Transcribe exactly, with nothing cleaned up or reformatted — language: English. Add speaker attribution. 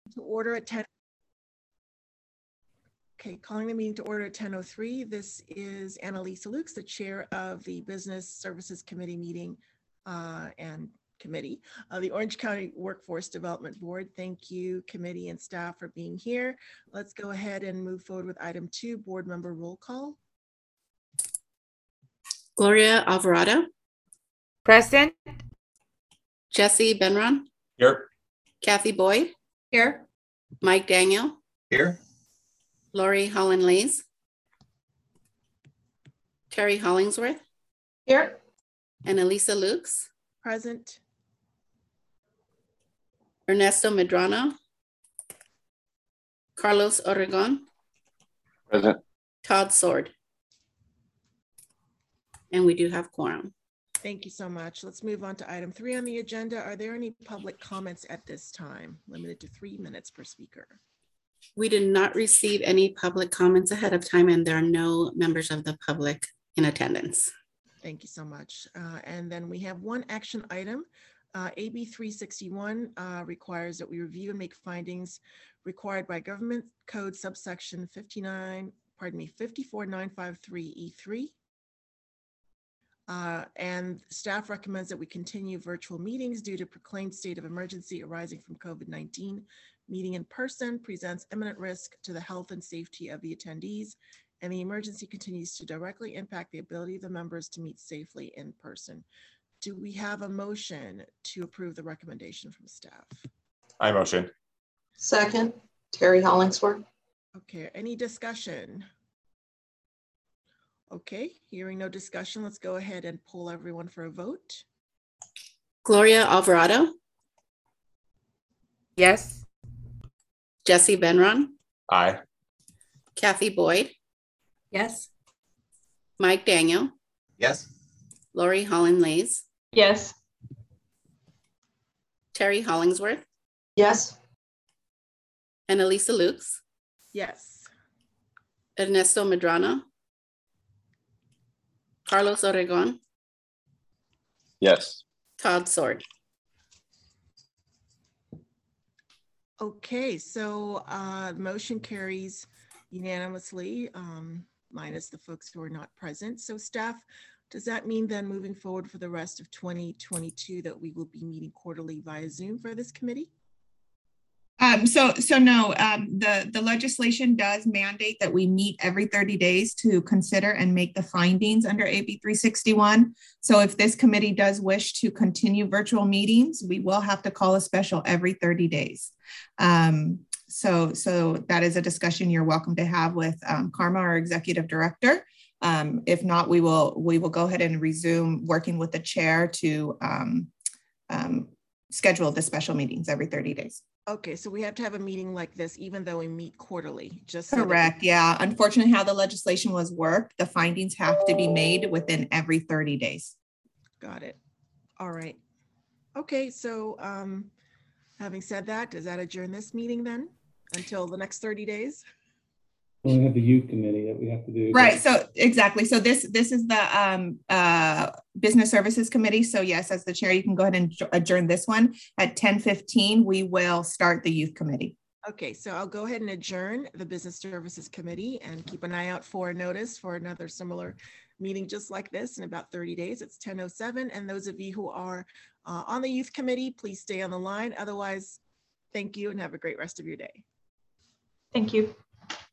Speaker 1: To order at ten. Okay, calling the meeting to order at ten oh three. This is Annalisa Lukes, the chair of the Business Services Committee meeting uh, and committee of the Orange County Workforce Development Board. Thank you, committee and staff, for being here. Let's go ahead and move forward with item two, board member roll call.
Speaker 2: Gloria Alvarado.
Speaker 3: Present.
Speaker 2: Jesse Benron.
Speaker 4: Here.
Speaker 2: Kathy Boyd.
Speaker 3: Here.
Speaker 2: Mike Daniel.
Speaker 4: Here.
Speaker 2: Lori Holland Lays. Terry Hollingsworth.
Speaker 3: Here.
Speaker 2: And Elisa Lukes.
Speaker 1: Present.
Speaker 2: Ernesto Medrano. Carlos Oregon.
Speaker 4: Present.
Speaker 2: Todd Sword. And we do have quorum.
Speaker 1: Thank you so much. Let's move on to item three on the agenda. Are there any public comments at this time? Limited to three minutes per speaker.
Speaker 2: We did not receive any public comments ahead of time, and there are no members of the public in attendance.
Speaker 1: Thank you so much. Uh, and then we have one action item. Uh, A B three sixty-one uh, requires that we review and make findings required by Government Code subsection fifty-nine, pardon me, fifty-four nine five three E three. Uh, and staff recommends that we continue virtual meetings due to proclaimed state of emergency arising from COVID nineteen. Meeting in person presents imminent risk to the health and safety of the attendees, and the emergency continues to directly impact the ability of the members to meet safely in person. Do we have a motion to approve the recommendation from staff?
Speaker 4: I motion.
Speaker 3: Second. Terry Hollingsworth.
Speaker 1: Okay, any discussion? Okay, hearing no discussion, let's go ahead and poll everyone for a vote.
Speaker 2: Gloria Alvarado.
Speaker 3: Yes.
Speaker 2: Jesse Benron.
Speaker 4: Aye.
Speaker 2: Kathy Boyd.
Speaker 3: Yes.
Speaker 2: Mike Daniel.
Speaker 4: Yes.
Speaker 2: Lori Holland Lays.
Speaker 3: Yes.
Speaker 2: Terry Hollingsworth.
Speaker 3: Yes.
Speaker 2: And Elisa Lukes.
Speaker 1: Yes.
Speaker 2: Ernesto Medrano. Carlos Oregon.
Speaker 4: Yes.
Speaker 2: Todd Sword.
Speaker 1: Okay, so uh, the motion carries unanimously, um, minus the folks who are not present. So staff, does that mean then moving forward for the rest of twenty twenty-two that we will be meeting quarterly via Zoom for this committee?
Speaker 5: Um, so, so no, um, the, the legislation does mandate that we meet every thirty days to consider and make the findings under A B three sixty-one. So if this committee does wish to continue virtual meetings, we will have to call a special every thirty days. Um, so, so that is a discussion you're welcome to have with um, Karma, our executive director. Um, if not, we will, we will go ahead and resume working with the chair to um, um, schedule the special meetings every thirty days.
Speaker 1: Okay, so we have to have a meeting like this, even though we meet quarterly, just so
Speaker 5: correct.
Speaker 1: we-
Speaker 5: yeah. Unfortunately, how the legislation was worked, the findings have to be made within every thirty days.
Speaker 1: Got it. All right. Okay, so um, having said that, does that adjourn this meeting then until the next thirty days?
Speaker 6: We have the youth committee that we have to do.
Speaker 5: Right. So exactly. So this this is the um, uh, Business Services Committee. So yes, as the chair, you can go ahead and adjourn this one. At ten fifteen, we will start the youth committee.
Speaker 1: Okay, so I'll go ahead and adjourn the Business Services Committee and keep an eye out for a notice for another similar meeting just like this in about thirty days. It's ten oh seven. And those of you who are uh, on the youth committee, please stay on the line. Otherwise, thank you and have a great rest of your day.
Speaker 3: Thank you.